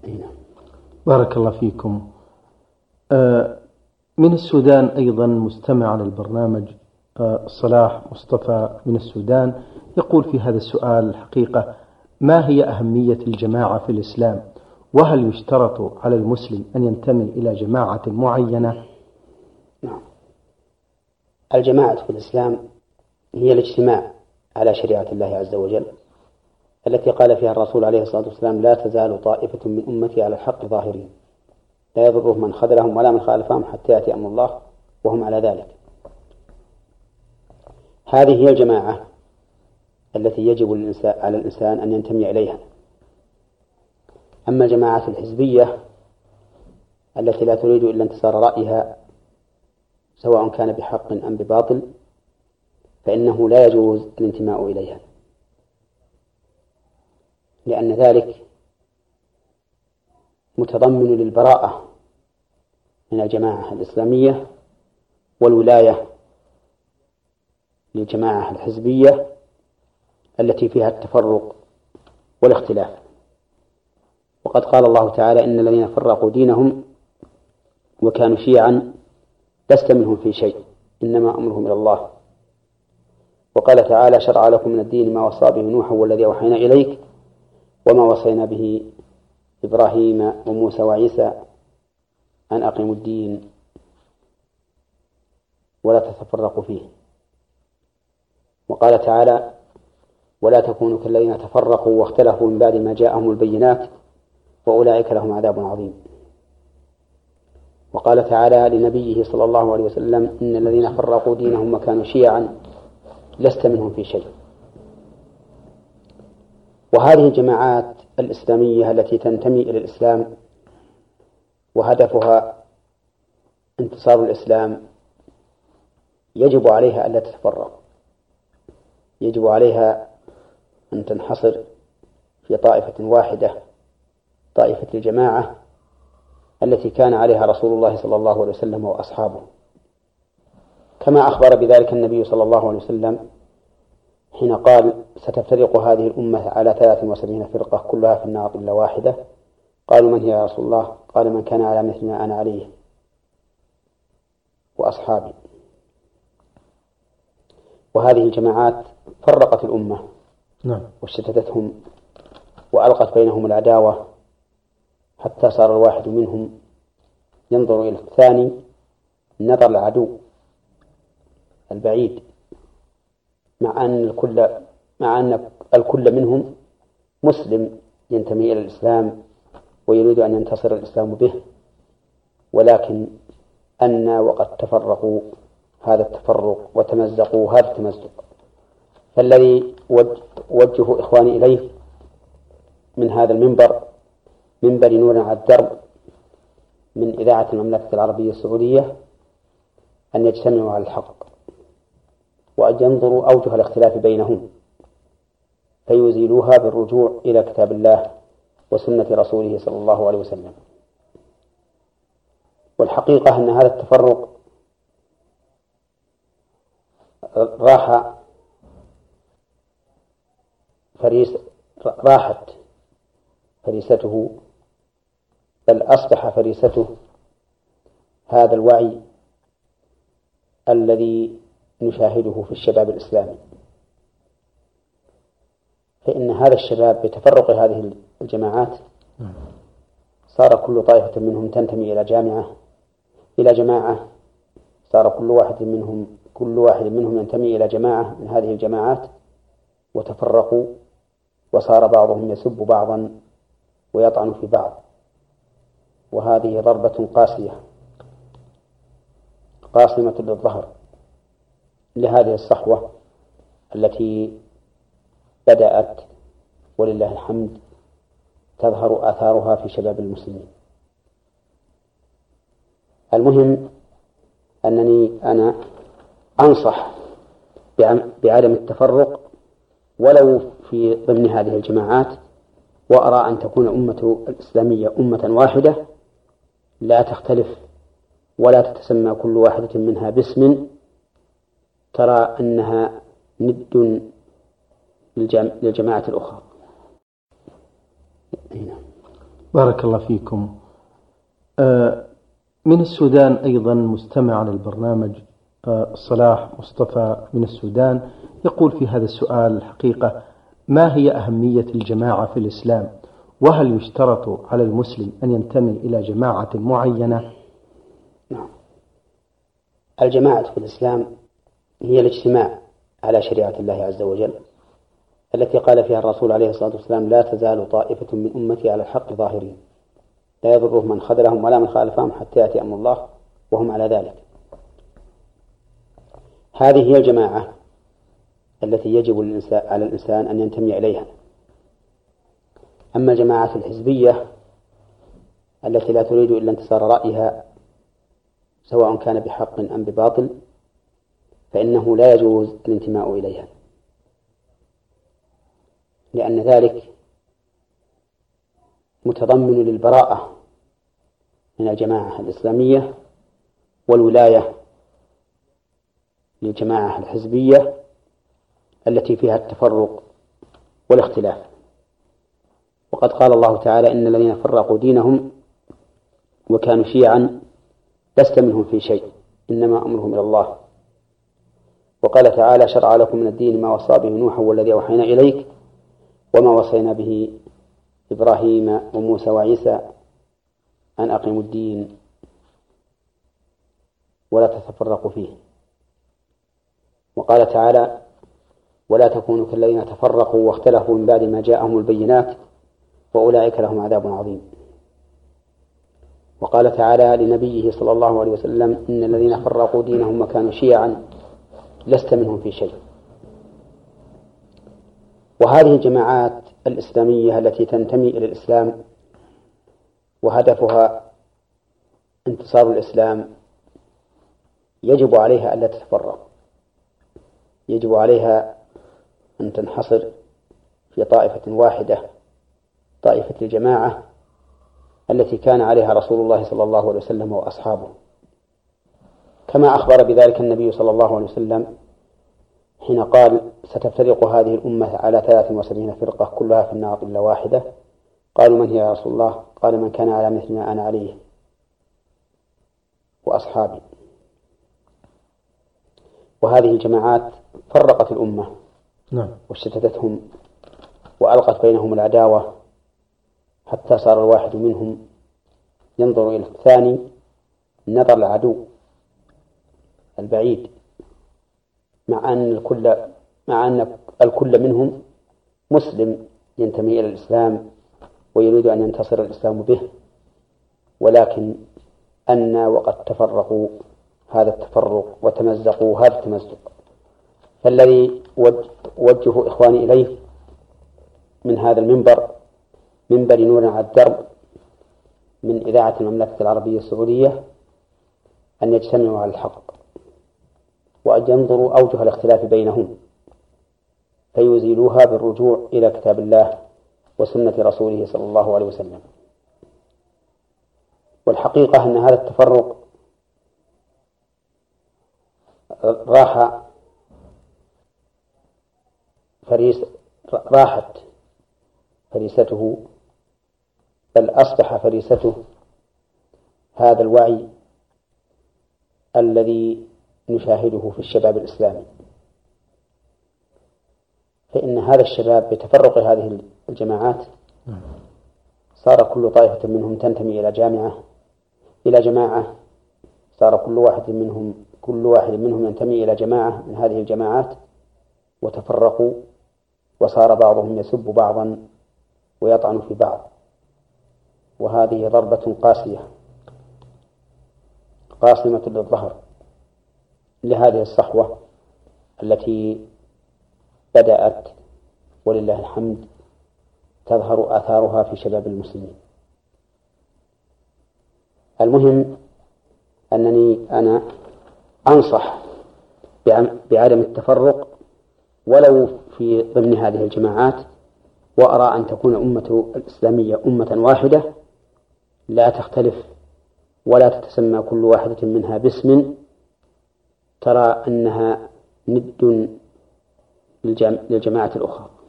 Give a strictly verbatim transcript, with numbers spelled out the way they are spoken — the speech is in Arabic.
بارك الله فيكم. من السودان أيضا مستمع للبرنامج صلاح مصطفى من السودان يقول في هذا السؤال الحقيقة: ما هي أهمية الجماعة في الإسلام؟ وهل يشترط على المسلم أن ينتمي إلى جماعة معينة؟ نعم، الجماعة في الإسلام هي الاجتماع على شريعة الله عز وجل التي قال فيها الرسول عليه الصلاة والسلام: لا تزال طائفة من أمتي على الحق ظاهرين لا يضرهم من خذلهم ولا من خالفهم حتى يأتي أمر الله وهم على ذلك. هذه هي الجماعة التي يجب على الإنسان أن ينتمي إليها. أما الجماعات الحزبية التي لا تريد إلا انتصار رأيها سواء كان بحق أم بباطل فإنه لا يجوز الانتماء إليها، لأن ذلك متضمن للبراءة من الجماعة الإسلامية والولاية للجماعة الحزبية التي فيها التفرق والاختلاف. وقد قال الله تعالى: إن الذين فرقوا دينهم وكانوا شيعا لست منهم في شيء إنما أمرهم إلى الله. وقال تعالى: شرع لكم من الدين ما وصى به نوح والذي أوحينا إليك وما وصينا به إبراهيم وموسى وعيسى أن أقيموا الدين ولا تتفرقوا فيه. وقال تعالى: ولا تكونوا كالذين تفرقوا واختلفوا من بعد ما جاءهم البينات وأولئك لهم عذاب عظيم. وقال تعالى لنبيه صلى الله عليه وسلم: إن الذين فرقوا دينهم وكانوا شيعا لست منهم في شيء. وهذه الجماعات الإسلامية التي تنتمي إلى الإسلام وهدفها انتصار الإسلام يجب عليها ألا تتفرق، يجب عليها أن تنحصر في طائفة واحدة، طائفة الجماعة التي كان عليها رسول الله صلى الله عليه وسلم وأصحابه، كما أخبر بذلك النبي صلى الله عليه وسلم حين قال: ستفترق هذه الأمة على ثلاث وسبعين فرقة كلها في النار إلا واحدة. قالوا: من هي يا رسول الله؟ قال: من كان على مثل ما أنا عليه وأصحابي. وهذه الجماعات فرقت الأمة وشتتتهم وألقت بينهم العداوة حتى صار الواحد منهم ينظر إلى الثاني نظر العدو البعيد، مع أن الكل مع أن الكل منهم مسلم ينتمي إلى الإسلام ويريد أن ينتصر الإسلام به، ولكن أن وقد تفرقوا هذا التفرق وتمزقوا هذا التمزق. فالذي وجه إخواني إليه من هذا المنبر، منبر نور على الدرب من إذاعة المملكة العربية السعودية، أن يجتمعوا على الحق وأن ينظروا أوجه الاختلاف بينهم فيزيلوها بالرجوع إلى كتاب الله وسنة رسوله صلى الله عليه وسلم. والحقيقة أن هذا التفرق راح فريس راحت فريسته، بل أصبح فريسته هذا الوعي الذي نشاهده في الشباب الإسلامي. فإن هذا الشباب بتفرق هذه الجماعات صار كل طائفة منهم تنتمي إلى جامعة إلى جماعة، صار كل واحد منهم كل واحد منهم ينتمي إلى جماعة من هذه الجماعات، وتفرقوا وصار بعضهم يسب بعضا ويطعن في بعض. وهذه ضربة قاسية قاصمة للظهر لهذه الصحوة التي بدأت ولله الحمد تظهر آثارها في شباب المسلمين. المهم أنني أنا أنصح بعدم التفرق ولو في ضمن هذه الجماعات، وأرى أن تكون أمة الإسلامية أمة واحدة لا تختلف ولا تتسمى كل واحدة منها باسم ترى أنها ند للجماعة الأخرى. بارك الله فيكم. من السودان أيضا مستمع للبرنامج صلاح مصطفى من السودان يقول في هذا السؤال الحقيقة: ما هي أهمية الجماعة في الإسلام؟ وهل يشترط على المسلم أن ينتمي إلى جماعة معينة؟ نعم، الجماعة في الإسلام هي الاجتماع على شريعة الله عز وجل التي قال فيها الرسول عليه الصلاة والسلام: لا تزال طائفة من أمتي على الحق ظاهرين لا يضرهم من خذلهم ولا من خالفهم حتى يأتي أمر الله وهم على ذلك. هذه هي الجماعة التي يجب على الإنسان أن ينتمي إليها. أما الجماعات الحزبية التي لا تريد إلا انتصار رأيها سواء كان بحق أم بباطل فإنه لا يجوز الانتماء إليها، لأن ذلك متضمن للبراءة من الجماعة الإسلامية والولاية للجماعة الحزبية التي فيها التفرق والاختلاف. وقد قال الله تعالى: إن الذين فرقوا دينهم وكانوا شيعا لست منهم في شيء إنما أمرهم إلى الله. وقال تعالى: شرع لكم من الدين ما وصى به نوحا والذي أوحينا إليك وما وصينا به إبراهيم وموسى وعيسى أن أقيموا الدين ولا تتفرقوا فيه. وقال تعالى: ولا تكونوا كالذين تفرقوا واختلفوا من بعد ما جاءهم البينات وأولئك لهم عذاب عظيم. وقال تعالى لنبيه صلى الله عليه وسلم: إن الذين فرقوا دينهم وكانوا شيعا لست منهم في شيء. وهذه الجماعات الإسلامية التي تنتمي إلى الإسلام وهدفها انتصار الإسلام يجب عليها ألا تتفرق، يجب عليها أن تنحصر في طائفة واحدة، طائفة الجماعة التي كان عليها رسول الله صلى الله عليه وسلم وأصحابه، كما أخبر بذلك النبي صلى الله عليه وسلم حين قال: ستفترق هذه الأمة على ثلاث وسبعين فرقة كلها في النار إلا واحدة. قالوا: من هي يا رسول الله؟ قال: من كان على مثل ما أنا عليه وأصحابي. وهذه الجماعات فرقت الأمة وشتتتهم وألقت بينهم العداوة حتى صار الواحد منهم ينظر إلى الثاني نظر العدو البعيد، مع أن الكل مع أن الكل منهم مسلم ينتمي إلى الإسلام ويريد أن ينتصر الإسلام به، ولكن أن وقد تفرقوا هذا التفرق وتمزقوا هذا التمزق. فالذي وجه إخواني إليه من هذا المنبر، منبر نور على الدرب من إذاعة المملكة العربية السعودية، أن يجتمعوا على الحق وأن ينظروا أوجه الاختلاف بينهم فيزيلوها بالرجوع إلى كتاب الله وسنة رسوله صلى الله عليه وسلم. والحقيقة أن هذا التفرق راح فريس راحت فريسته، بل أصبح فريسته هذا الوعي الذي نشاهده في الشباب الإسلامي. فإن هذا الشباب بتفرق هذه الجماعات صار كل طائفة منهم تنتمي إلى جامعة إلى جماعة صار كل واحد منهم كل واحد منهم ينتمي إلى جماعة من هذه الجماعات، وتفرقوا وصار بعضهم يسب بعضا ويطعن في بعض. وهذه ضربة قاسية قاصمة للظهر لهذه الصحوة التي بدأت ولله الحمد تظهر آثارها في شباب المسلمين. المهم أنني أنا أنصح بعدم التفرق ولو في ضمن هذه الجماعات، وأرى أن تكون الأمة الإسلامية أمة واحدة لا تختلف ولا تتسمى كل واحدة منها باسم ترى أنها ند للجماعة الأخرى.